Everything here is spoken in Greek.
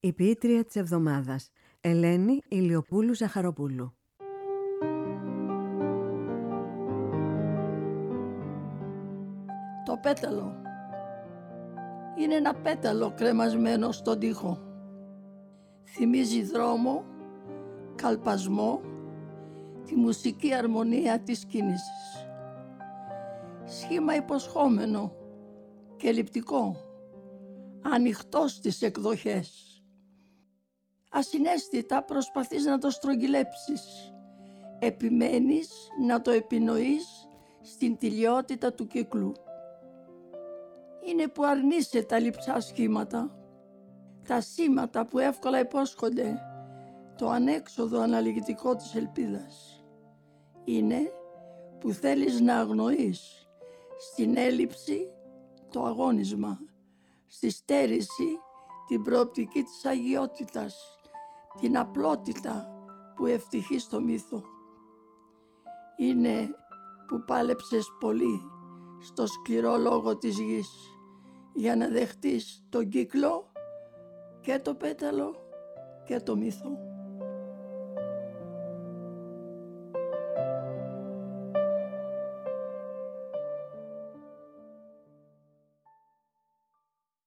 Η ποιήτρια της εβδομάδας, Ελένη Ηλιοπούλου Ζαχαροπούλου. Το πέταλο. Είναι ένα πέταλο κρεμασμένο στον τοίχο. Θυμίζει δρόμο, καλπασμό, τη μουσική αρμονία της κίνησης. Σχήμα υποσχόμενο και λειπτικό, ανοιχτό στις εκδοχές. Ασυναίσθητα προσπαθείς να το στρογγυλέψεις. Επιμένεις να το επινοείς στην τηλιότητα του κύκλου. Είναι που αρνείσαι τα λειψά σχήματα, τα σήματα που εύκολα υπόσχονται το ανέξοδο αναλυγητικό της ελπίδας. Είναι που θέλεις να αγνοείς στην έλλειψη το αγώνισμα, στη στέρηση την προοπτική της αγιότητας, την απλότητα που ευτυχεί στο μύθο. Είναι που πάλεψες πολύ στο σκληρό λόγο της γης για να δεχτείς τον κύκλο και το πέταλο και το μύθο.